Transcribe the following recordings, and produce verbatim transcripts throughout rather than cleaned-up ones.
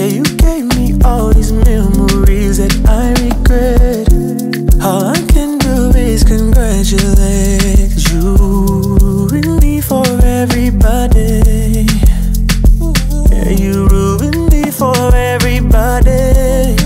Yeah, you gave me all these memories that I regret. All I can do is congratulate, 'cause you ruined me for everybody. Yeah, you ruined me for everybody.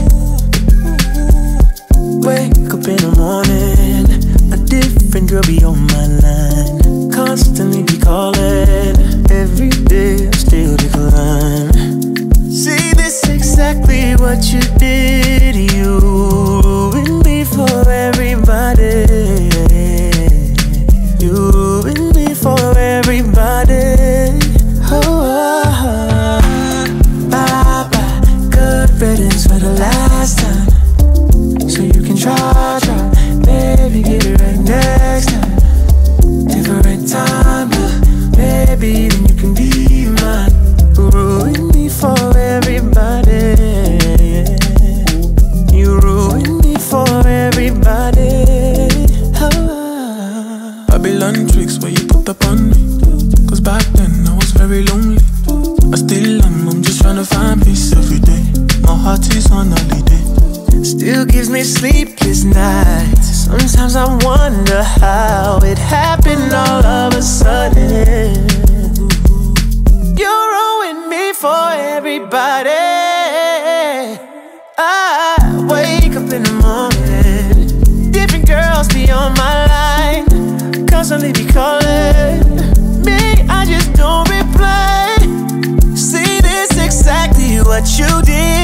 Wake up in the morning, a different girl be on my line, constantly be calling. Every day I still decline. See, this exactly what you did. You ruined me for everybody. You ruined me for everybody. Oh, oh, oh. Bye bye, good riddance for the last time. So you can try, try, baby, get it right next time. Different time, but baby, then you can be mine. Ruin me for everybody. You ruin me for everybody. Oh. Babylon tricks where you put up on me. 'Cause back then I was very lonely. I still am, I'm just trying to find peace every day. My heart is on holiday. Still gives me sleepless nights. Sometimes I wonder how it happened all of a sudden. You ruined me for everybody. I wake up in the morning, different girls be on my line, constantly be calling me, I just don't reply. See, this exactly what you did.